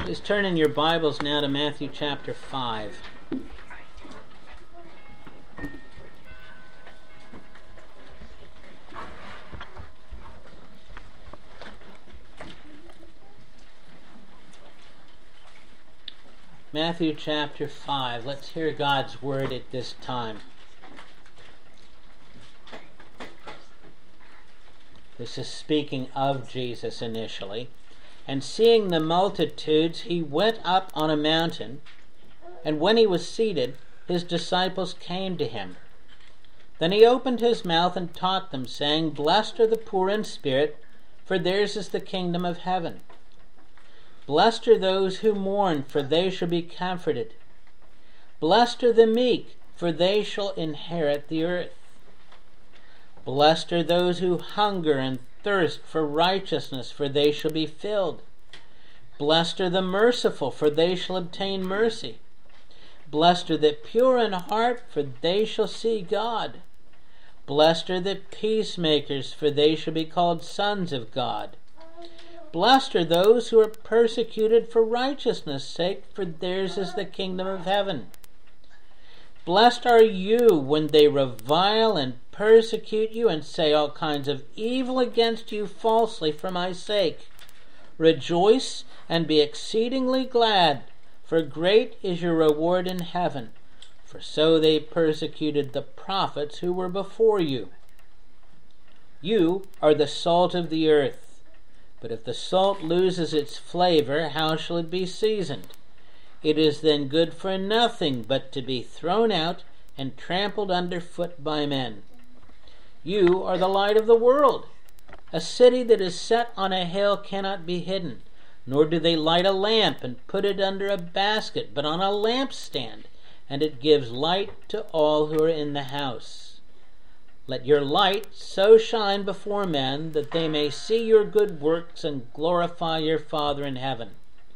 Please turn in your Bibles now to Matthew chapter 5. Matthew chapter 5. Let's hear God's word at this time. This is speaking of Jesus initially. And seeing the multitudes, he went up on a mountain, and when he was seated, his disciples came to him. Then he opened his mouth and taught them, saying, Blessed are the poor in spirit, for theirs is the kingdom of heaven. Blessed are those who mourn, for they shall be comforted. Blessed are the meek, for they shall inherit the earth. Blessed are those who hunger and thirst for righteousness, for they shall be filled. Blessed are the merciful, for they shall obtain mercy. Blessed are the pure in heart, for they shall see God. Blessed are the peacemakers, for they shall be called sons of God. Blessed are those who are persecuted for righteousness' sake, for theirs is the kingdom of heaven. Blessed are you when they revile and persecute you and say all kinds of evil against you falsely for my sake. Rejoice and be exceedingly glad, for great is your reward in heaven. For so they persecuted the prophets who were before you. You are the salt of the earth. But if the salt loses its flavor, how shall it be seasoned? It is then good for nothing but to be thrown out and trampled underfoot by men. You are the light of the world. A city that is set on a hill cannot be hidden, nor do they light a lamp and put it under a basket, but on a lampstand, and it gives light to all who are in the house. Let your light so shine before men that they may see your good works and glorify your Father in heaven.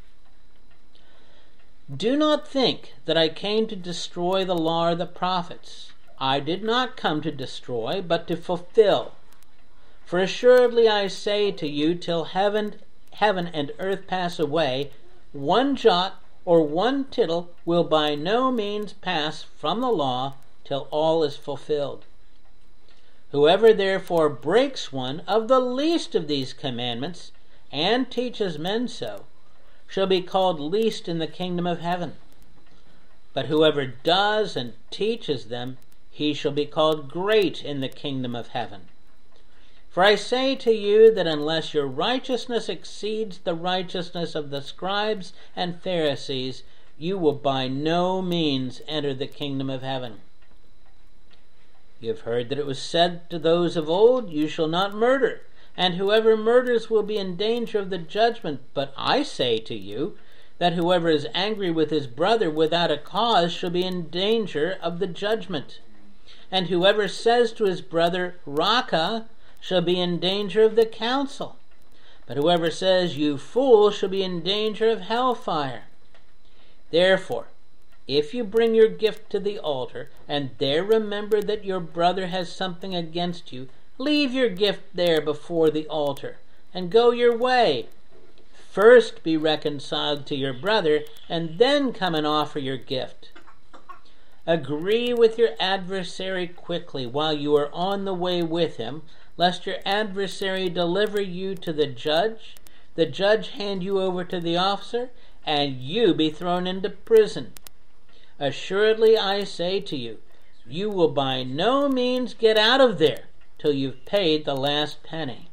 Do not think that I came to destroy the law or the prophets. I did not come to destroy, but to fulfill. For assuredly I say to you, till heaven and earth pass away, one jot or one tittle will by no means pass from the law till all is fulfilled. Whoever therefore breaks one of the least of these commandments and teaches men so, shall be called least in the kingdom of heaven. But whoever does and teaches them, he shall be called great in the kingdom of heaven. For I say to you that unless your righteousness exceeds the righteousness of the scribes and Pharisees, you will by no means enter the kingdom of heaven. You have heard that it was said to those of old, You shall not murder, and whoever murders will be in danger of the judgment. But I say to you that whoever is angry with his brother without a cause shall be in danger of the judgment. And whoever says to his brother, Raca, shall be in danger of the council. But whoever says, You fool, shall be in danger of hellfire. Therefore, if you bring your gift to the altar, and there remember that your brother has something against you, leave your gift there before the altar, and go your way. First be reconciled to your brother, and then come and offer your gift. Agree with your adversary quickly while you are on the way with him, lest your adversary deliver you to the judge hand you over to the officer, and you be thrown into prison. Assuredly I say to you, you will by no means get out of there till you've paid the last penny.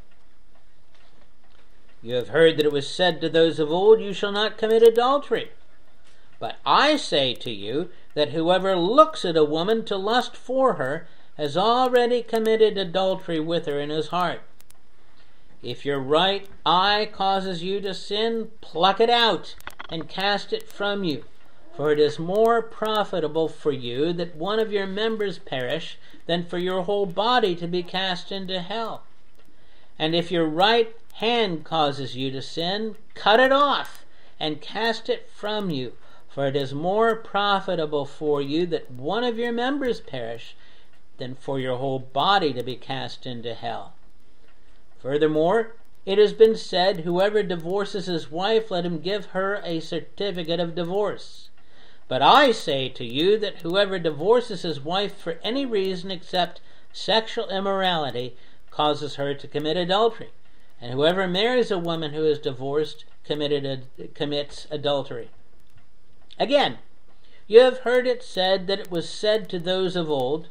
You have heard that it was said to those of old, You shall not commit adultery. But I say to you that whoever looks at a woman to lust for her has already committed adultery with her in his heart. If your right eye causes you to sin, pluck it out and cast it from you. For it is more profitable for you that one of your members perish than for your whole body to be cast into hell. And if your right hand causes you to sin, cut it off and cast it from you. For it is more profitable for you that one of your members perish than for your whole body to be cast into hell. Furthermore, It has been said, whoever divorces his wife, let him give her a certificate of divorce. But I say to you that whoever divorces his wife for any reason except sexual immorality causes her to commit adultery. And whoever marries a woman who is divorced commits adultery. Again, you have heard it said that it was said to those of old,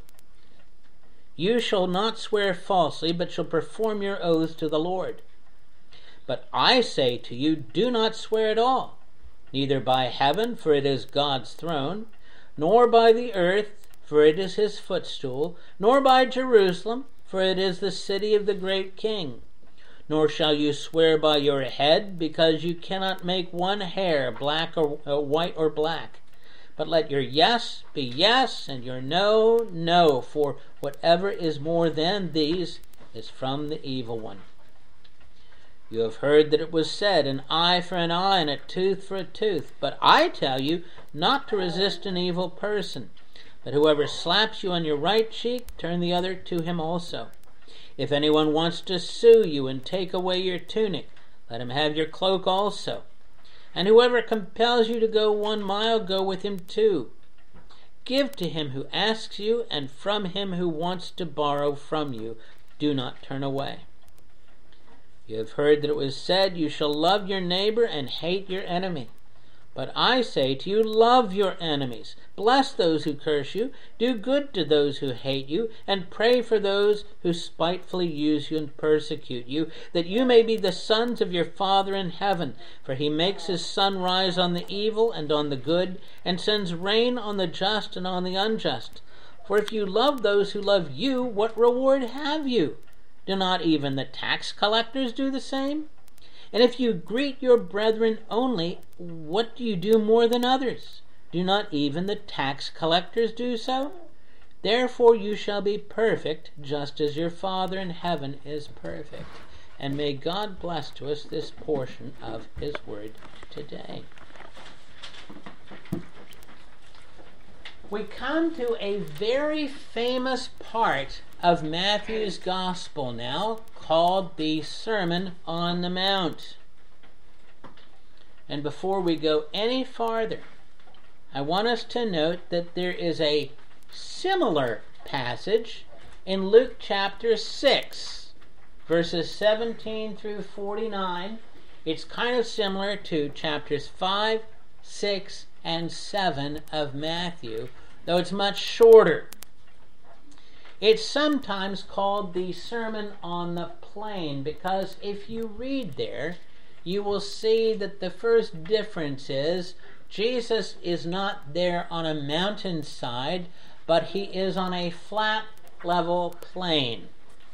you shall not swear falsely, but shall perform your oaths to the Lord. But I say to you, do not swear at all, neither by heaven, for it is God's throne, nor by the earth, for it is his footstool, nor by Jerusalem, for it is the city of the great King. Nor shall you swear by your head, because you cannot make one hair black or white or black. But let your yes be yes, and your no, no, for whatever is more than these is from the evil one. You have heard that it was said, an eye for an eye and a tooth for a tooth. But I tell you not to resist an evil person. But whoever slaps you on your right cheek, turn the other to him also. If anyone wants to sue you and take away your tunic, let him have your cloak also. And whoever compels you to go 1 mile, go with him 2. Give to him who asks you, and from him who wants to borrow from you, do not turn away. You have heard that it was said, you shall love your neighbor and hate your enemy. But I say to you, love your enemies. Bless those who curse you. Do good to those who hate you. And pray for those who spitefully use you and persecute you, that you may be the sons of your Father in heaven. For he makes his sun rise on the evil and on the good, and sends rain on the just and on the unjust. For if you love those who love you, what reward have you? Do not even the tax collectors do the same? And if you greet your brethren only, what do you do more than others? Do not even the tax collectors do so? Therefore you shall be perfect, just as your Father in heaven is perfect. And may God bless to us this portion of his word today. We come to a very famous part of Matthew's Gospel now, called the Sermon on the Mount. And before we go any farther, I want us to note that there is a similar passage in Luke chapter 6, verses 17 through 49. It's kind of similar to chapters 5, 6, and 7 of Matthew, though it's much shorter. It's sometimes called the Sermon on the Plain, because if you read there, you will see that the first difference is Jesus is not there on a mountainside, but he is on a flat, level plain.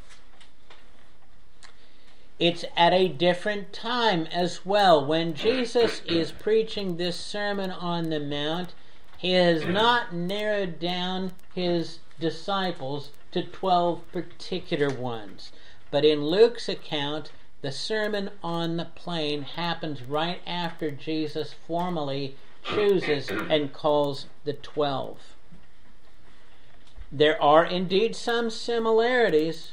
It's at a different time as well. When Jesus is preaching this Sermon on the Mount, he has not narrowed down his disciples to 12 particular ones. But in Luke's account, the Sermon on the Plain happens right after Jesus formally chooses and calls the 12. There are indeed some similarities,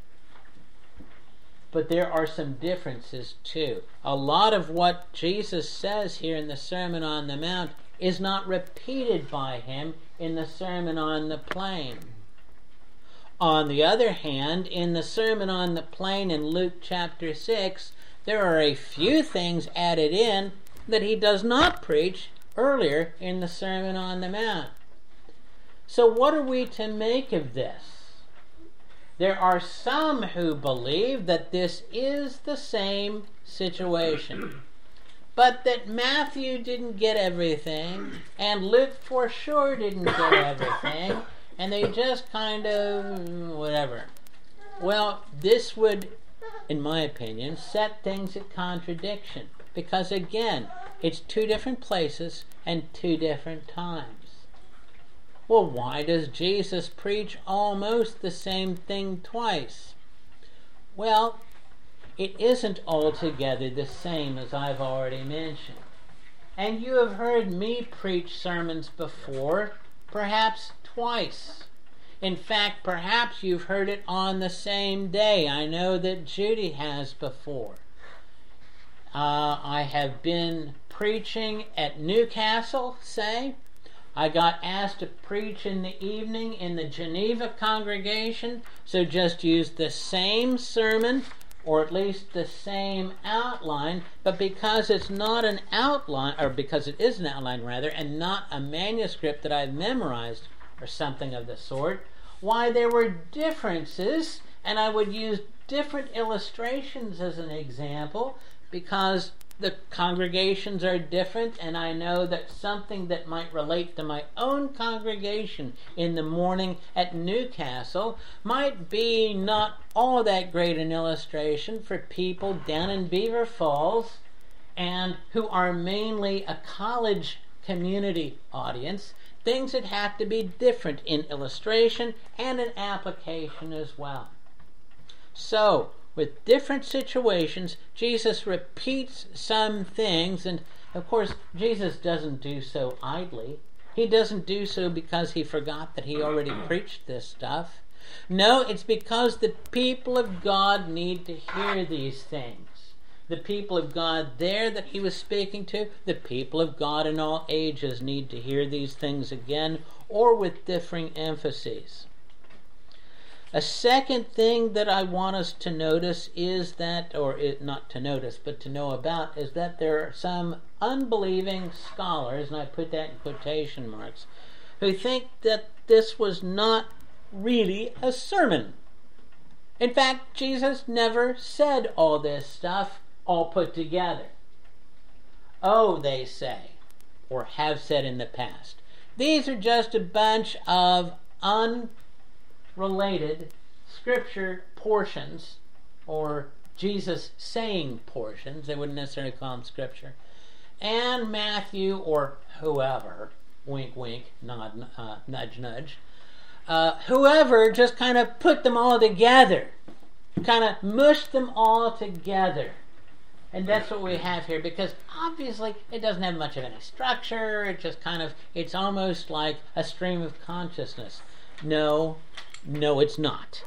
but there are some differences too. A lot of what Jesus says here in the Sermon on the Mount is not repeated by him in the Sermon on the Plain. On the other hand, in the Sermon on the Plain in Luke chapter 6, there are a few things added in that he does not preach earlier in the Sermon on the Mount. So what are we to make of this? There are some who believe that this is the same situation, but that Matthew didn't get everything, and Luke for sure didn't get everything, and they just kind of whatever. Well, this would, in my opinion, set things at contradiction, because again, it's 2 different places and 2 different times. Well, why does Jesus preach almost the same thing twice? Well, it isn't altogether the same, as I've already mentioned. And you have heard me preach sermons before, perhaps twice. In fact, perhaps you've heard it on the same day. I know that Judy has before. I have been preaching at Newcastle, say. I got asked to preach in the evening in the Geneva congregation, so just use the same sermon, or at least the same outline, but because it's not an outline, or because it is an outline rather, and not a manuscript that I've memorized or something of the sort, why, there were differences, and I would use different illustrations as an example, because the congregations are different, and I know that something that might relate to my own congregation in the morning at Newcastle might be not all that great an illustration for people down in Beaver Falls, and who are mainly a college community audience. Things that have to be different in illustration and in application as well. So, with different situations, Jesus repeats some things, and of course, Jesus doesn't do so idly. He doesn't do so because he forgot that he already preached this stuff. No, it's because the people of God need to hear these things. The people of God there that he was speaking to, the people of God in all ages need to hear these things again, or with differing emphases. A second thing that I want us to notice is that, not to notice, but to know about, is that there are some unbelieving scholars, and I put that in quotation marks, who think that this was not really a sermon. In fact, Jesus never said all this stuff all put together. Oh, they say, or have said in the past, these are just a bunch of unrelated scripture portions, or Jesus saying portions. They wouldn't necessarily call them scripture. And Matthew, or whoever, wink wink, nod, nudge nudge, whoever just kind of put them all together, kind of mushed them all together. And that's what we have here, because obviously it doesn't have much of any structure. It just it's almost like a stream of consciousness. No, it's not.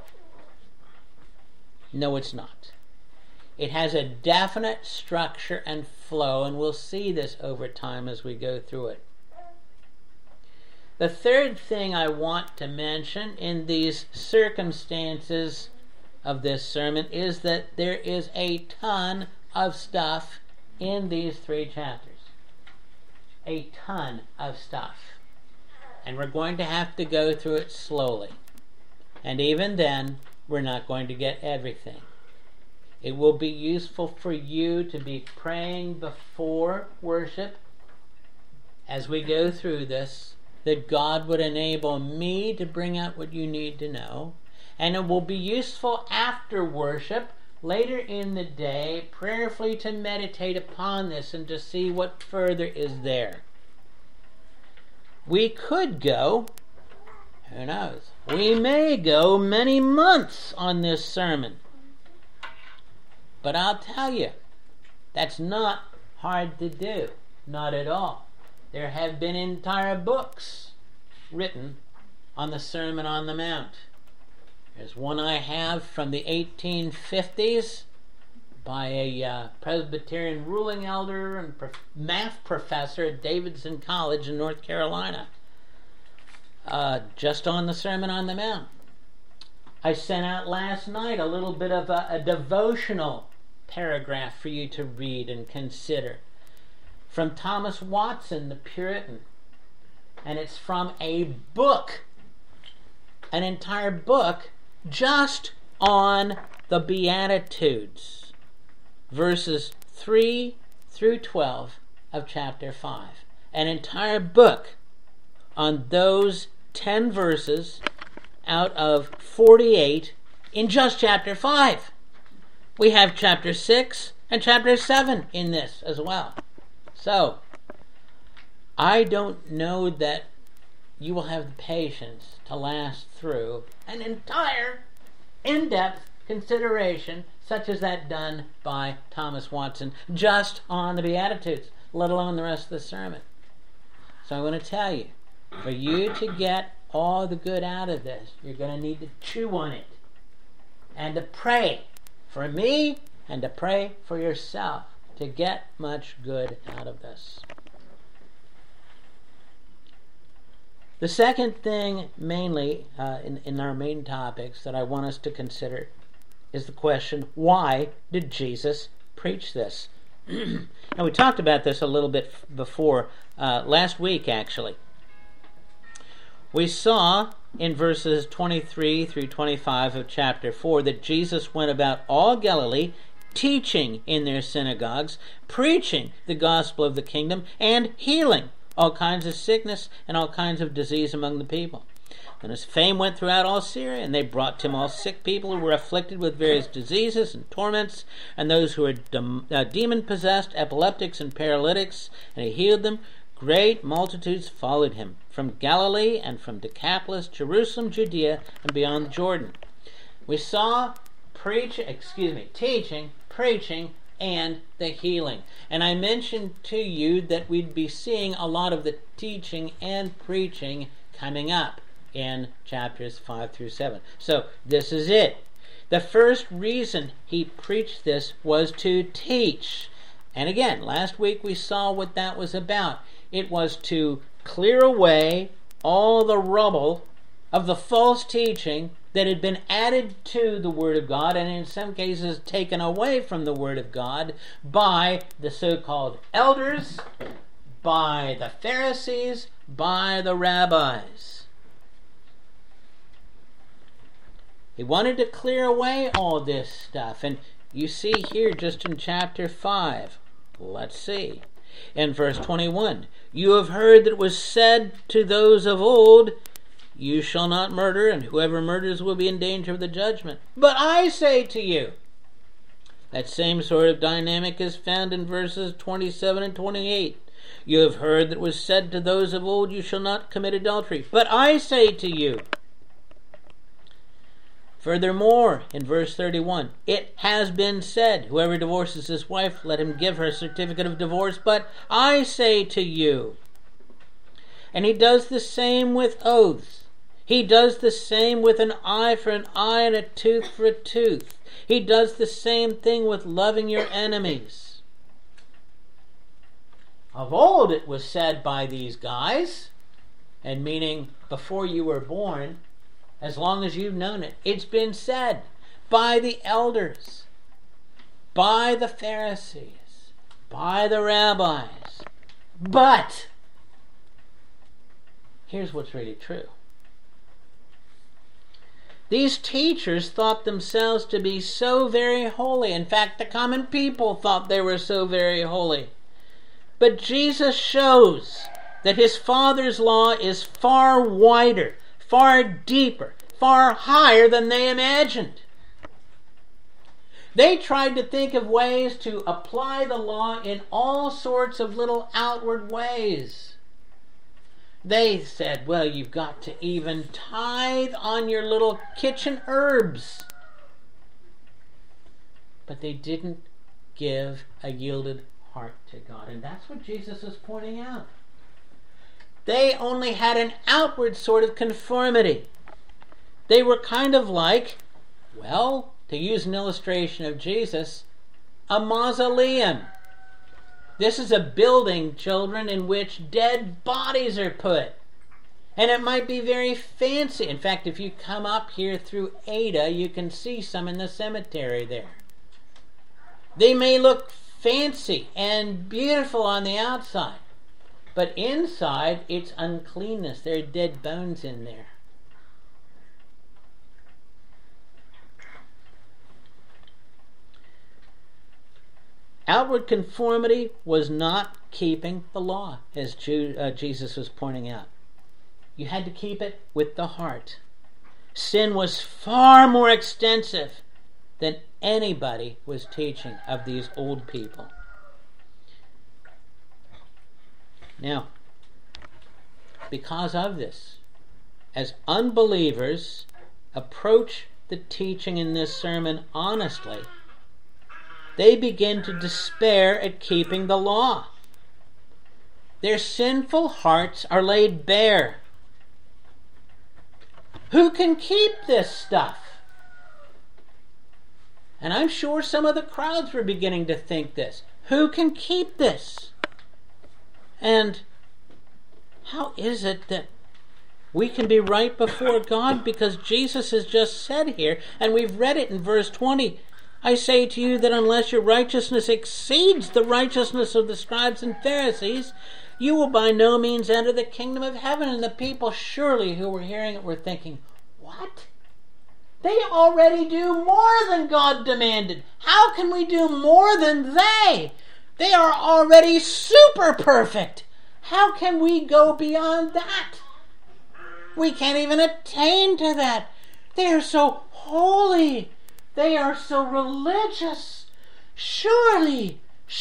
No, it's not. It has a definite structure and flow, and we'll see this over time as we go through it. The third thing I want to mention in these circumstances of this sermon is that there is a ton of stuff in these 3 chapters. A ton of stuff. And we're going to have to go through it slowly. And even then, we're not going to get everything. It will be useful for you to be praying before worship as we go through this, that God would enable me to bring out what you need to know. And it will be useful after worship, later in the day, prayerfully to meditate upon this and to see what further is there. We could go, who knows, we may go many months on this sermon. But I'll tell you, that's not hard to do. Not at all. There have been entire books written on the Sermon on the Mount. There's one I have from the 1850s by a Presbyterian ruling elder and math professor at Davidson College in North Carolina, just on the Sermon on the Mount. I sent out last night a little bit of a devotional paragraph for you to read and consider from Thomas Watson, the Puritan. And it's from a book, an entire book, just on the Beatitudes, verses 3 through 12 of chapter 5. An entire book on those 10 verses out of 48 in just chapter 5. We have chapter 6 and chapter 7 in this as well. So, I don't know that you will have the patience to last through an entire in-depth consideration such as that done by Thomas Watson just on the Beatitudes, let alone the rest of the sermon. So I'm going to tell you, for you to get all the good out of this, you're going to need to chew on it and to pray for me and to pray for yourself to get much good out of this. The second thing, mainly in our main topics, that I want us to consider is the question, why did Jesus preach this? Now, we talked about this a little bit before, last week actually. We saw in verses 23 through 25 of chapter 4 that Jesus went about all Galilee, teaching in their synagogues, preaching the gospel of the kingdom, and healing all kinds of sickness and all kinds of disease among the people. And his fame went throughout all Syria, and they brought to him all sick people who were afflicted with various diseases and torments, and those who were demon-possessed, epileptics, and paralytics, and he healed them. Great multitudes followed him from Galilee and from Decapolis, Jerusalem, Judea, and beyond Jordan. We saw teaching, preaching, and the healing. And I mentioned to you that we'd be seeing a lot of the teaching and preaching coming up in chapters 5 through 7. So this is it. The first reason he preached this was to teach. And again, last week we saw what that was about. It was to clear away all the rubble of the false teaching that had been added to the Word of God, and in some cases taken away from the Word of God by the so-called elders, by the Pharisees, by the rabbis. He wanted to clear away all this stuff, and you see here just in chapter 5. Let's see. In verse 21, you have heard that it was said to those of old, you shall not murder, and whoever murders will be in danger of the judgment. But I say to you, that same sort of dynamic is found in verses 27 and 28. You have heard that it was said to those of old, you shall not commit adultery. But I say to you, furthermore, in verse 31, it has been said, whoever divorces his wife, let him give her a certificate of divorce. But I say to you, and he does the same with oaths. He does the same with an eye for an eye and a tooth for a tooth. He does the same thing with loving your enemies. Of old it was said by these guys, and meaning before you were born, as long as you've known it, it's been said by the elders, by the Pharisees, by the rabbis. But here's what's really true. These teachers thought themselves to be so very holy. In fact, the common people thought they were so very holy. But Jesus shows that his Father's law is far wider, far deeper, far higher than they imagined. They tried to think of ways to apply the law in all sorts of little outward ways. They said, well, you've got to even tithe on your little kitchen herbs. But they didn't give a yielded heart to God. And that's what Jesus is pointing out. They only had an outward sort of conformity. They were kind of like, well, to use an illustration of Jesus, a mausoleum. This is a building, children, in which dead bodies are put. And it might be very fancy. In fact, if you come up here through Ada, you can see some in the cemetery there. They may look fancy and beautiful on the outside, but inside it's uncleanness. There are dead bones in there. Outward conformity was not keeping the law, as Jesus was pointing out. You had to keep it with the heart. Sin was far more extensive than anybody was teaching of these old people. Now, because of this, as unbelievers approach the teaching in this sermon honestly, they begin to despair at keeping the law. Their sinful hearts are laid bare. Who can keep this stuff? And I'm sure some of the crowds were beginning to think this. Who can keep this? And how is it that we can be right before God? Because Jesus has just said here, and we've read it in verse 20, I say to you that unless your righteousness exceeds the righteousness of the scribes and Pharisees, you will by no means enter the kingdom of heaven. And the people surely who were hearing it were thinking, what? They already do more than God demanded. How can we do more than they? They are already super perfect. How can we go beyond that? We can't even attain to that. They are so holy. They are so religious. Surely,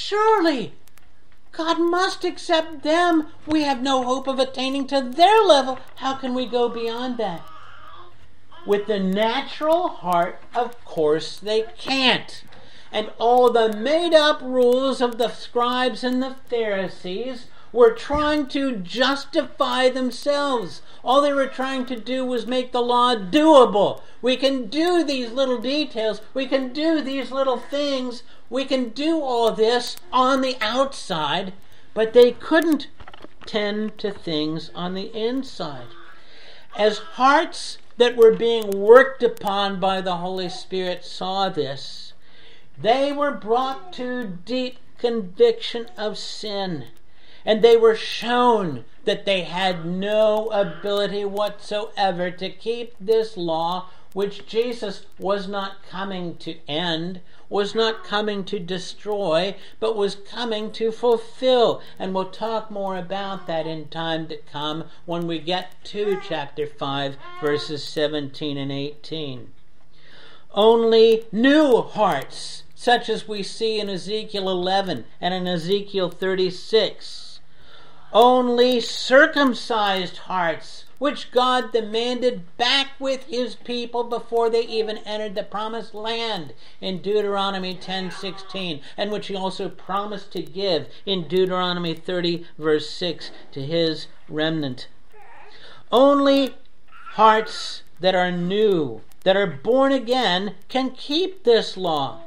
God must accept them. We have no hope of attaining to their level. How can we go beyond that? With the natural heart, of course they can't. And all the made-up rules of the scribes and the Pharisees were trying to justify themselves. All they were trying to do was make the law doable. We can do these little details. We can do these little things. We can do all this on the outside, but they couldn't tend to things on the inside. As hearts that were being worked upon by the Holy Spirit saw this, they were brought to deep conviction of sin, and they were shown that they had no ability whatsoever to keep this law, which Jesus was not coming to end, was not coming to destroy, but was coming to fulfill. And we'll talk more about that in time to come when we get to chapter 5, verses 17 and 18. Only new hearts, such as we see in Ezekiel 11 and in Ezekiel 36. Only circumcised hearts, which God demanded back with His people before they even entered the promised land in Deuteronomy 10:16, and which He also promised to give in Deuteronomy 30, verse 6, to His remnant. Only hearts that are new, that are born again, can keep this law.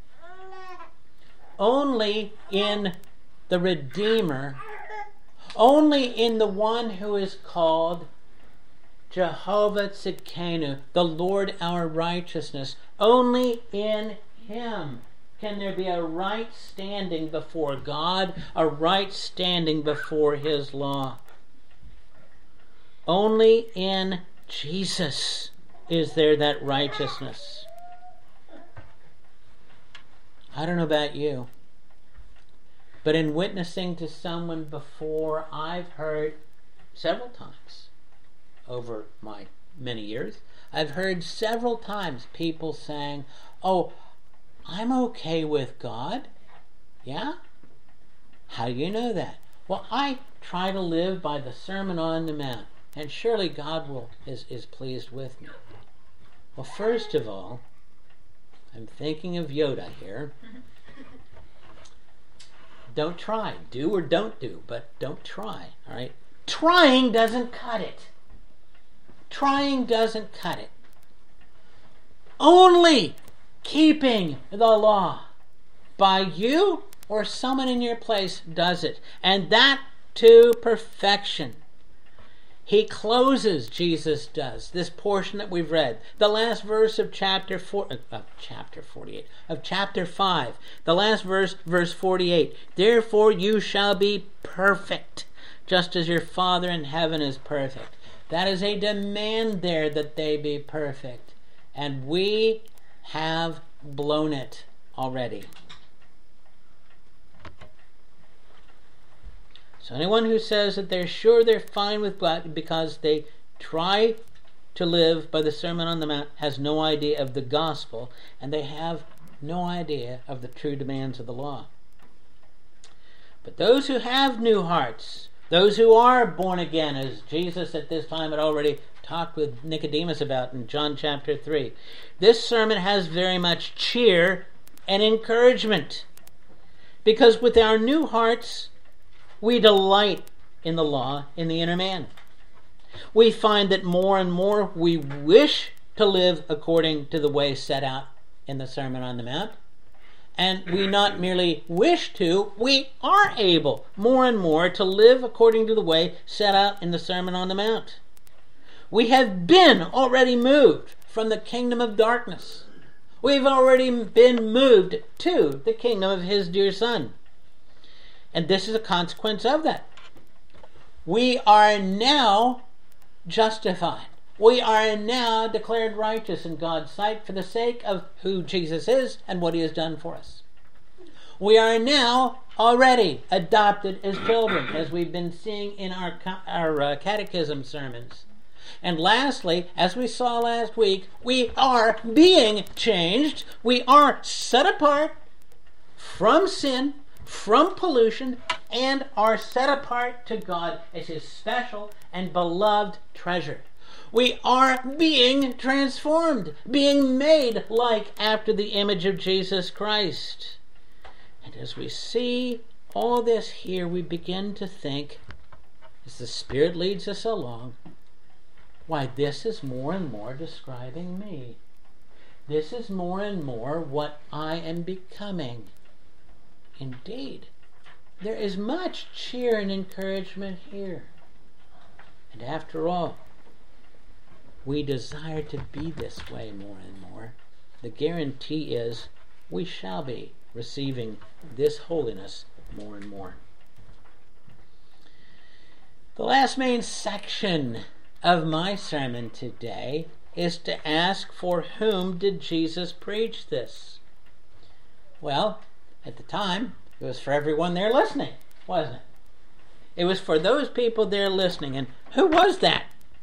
Only in the Redeemer, only in the one who is called Jehovah Tzidkenu, the Lord our righteousness, only in Him can there be a right standing before God, a right standing before His law. Only in Jesus is there that righteousness. I don't know about you, but in witnessing to someone before, I've heard several times over my many years, I've heard several times people saying, oh, I'm okay with God. Yeah? How do you know that? Well, I try to live by the Sermon on the Mount, and surely God is pleased with me. Well, first of all, I'm thinking of Yoda here. Don't try. Do or don't do, but don't try. All right? Trying doesn't cut it. Trying doesn't cut it. Only keeping the law by you or someone in your place does it, and that to perfection. He closes, Jesus does, this portion that we've read. The last verse of chapter 5. The last verse, verse 48. Therefore you shall be perfect, just as your Father in heaven is perfect. That is a demand there that they be perfect. And we have blown it already. So anyone who says that they're sure they're fine with God because they try to live by the Sermon on the Mount has no idea of the gospel, and they have no idea of the true demands of the law. But those who have new hearts, those who are born again, as Jesus at this time had already talked with Nicodemus about in John chapter 3, this sermon has very much cheer and encouragement. Because with our new hearts, we delight in the law in the inner man. We find that more and more we wish to live according to the way set out in the Sermon on the Mount. and we not merely wish to, we are able more and more to live according to the way set out in the Sermon on the Mount. We have been already moved from the kingdom of darkness. We've already been moved to the kingdom of His dear Son. And this is a consequence of that. We are now justified. We are now declared righteous in God's sight for the sake of who Jesus is and what He has done for us. We are now already adopted as children, as we've been seeing in our catechism sermons. And lastly, as we saw last week, we are being changed. We are set apart from sin, from pollution, and are set apart to God as His special and beloved treasure. We are being transformed, being made like after the image of Jesus Christ. And as we see all this here, we begin to think, as the Spirit leads us along, why, this is more and more describing me. This is more and more what I am becoming. Indeed, there is much cheer and encouragement here. And after all, we desire to be this way more and more. The guarantee is we shall be receiving this holiness more and more. The last main section of my sermon today is to ask, for whom did Jesus preach this? Well, at the time, it was for everyone there listening, wasn't it? It was for those people there listening. And who was that?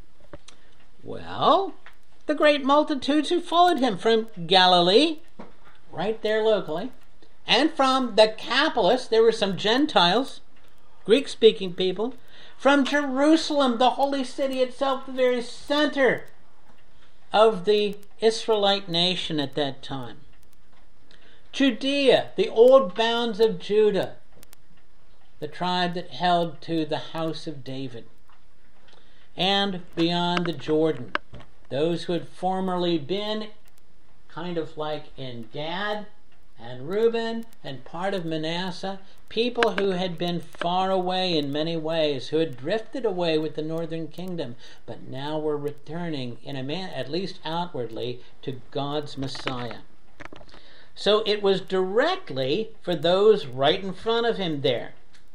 Well, the great multitudes who followed Him from Galilee, right there locally, and from the Decapolis. There were some Gentiles, Greek-speaking people, from Jerusalem, the holy city itself, the very center of the Israelite nation at that time. Judea, the old bounds of Judah, the tribe that held to the house of David. And beyond the Jordan, those who had formerly been kind of like in Gad and Reuben and part of Manasseh, people who had been far away in many ways, who had drifted away with the northern kingdom, but now were returning, at least outwardly, to God's Messiah. So it was directly for those right in front of Him there.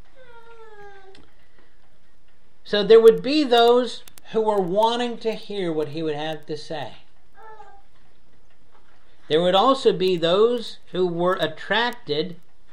So there would be those who were wanting to hear what He would have to say. There would also be those who were attracted,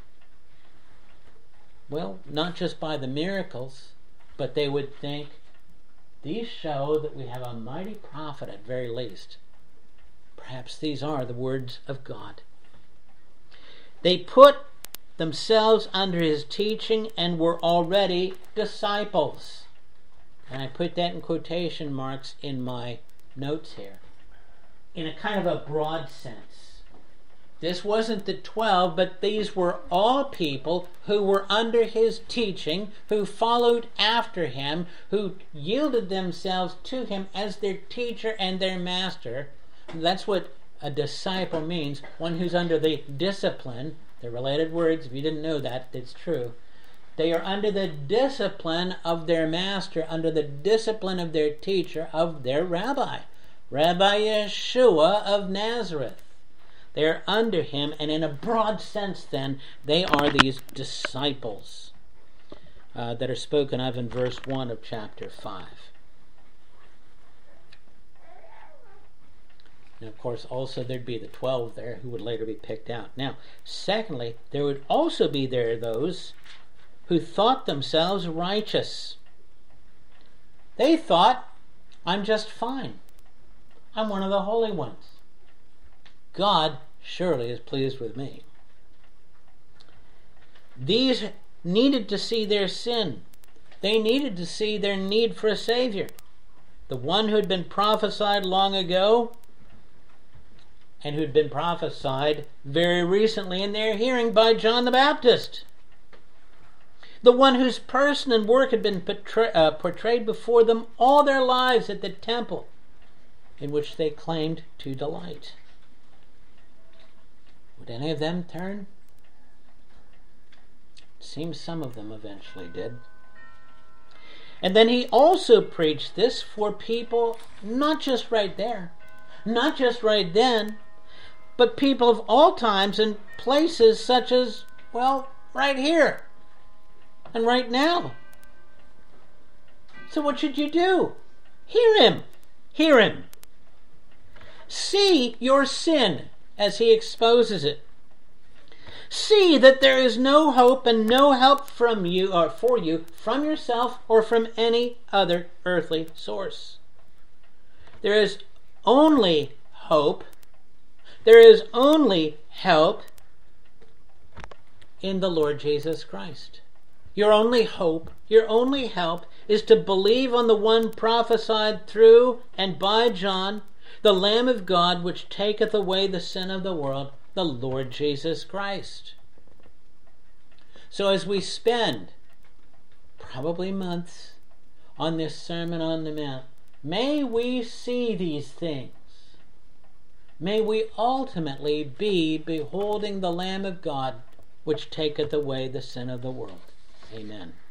well, not just by the miracles, but they would think, these show that we have a mighty prophet at very least. Perhaps these are the words of God. They put themselves under His teaching and were already disciples. And I put that in quotation marks in my notes here, in a kind of a broad sense. This wasn't the 12, but these were all people who were under His teaching, who followed after Him, who yielded themselves to Him as their teacher and their master. That's what a disciple means, one who's under the discipline. They're related words. If you didn't know that, it's true. They are under the discipline of their master, under the discipline of their teacher, of their rabbi, Rabbi Yeshua of Nazareth. They are under Him, and in a broad sense then, they are these disciples that are spoken of in verse 1 of chapter 5. And of course, also there'd be the 12 there who would later be picked out. Now, secondly, there would also be there those who thought themselves righteous. They thought, I'm just fine. I'm one of the holy ones. God surely is pleased with me. These needed to see their sin. They needed to see their need for a Savior. The one who had been prophesied long ago, and who had been prophesied very recently in their hearing by John the Baptist. The one whose person and work had been portrayed before them all their lives at the temple, in which they claimed to delight. Would any of them turn Seems some of them eventually did. And then he also preached this for people, not just right there, not just right then, but people of all times and places such as, well, right here and right now. So what should you do? Hear him. Hear him. See your sin as he exposes it. See that there is no hope and no help from you or for you from yourself or from any other earthly source. There is only hope. There is only help in the Lord Jesus Christ. Your only hope, your only help is to believe on the one prophesied through and by John, the Lamb of God, which taketh away the sin of the world, the Lord Jesus Christ. So as we spend probably months on this Sermon on the Mount, may we see these things. May we ultimately be beholding the Lamb of God, which taketh away the sin of the world. Amen.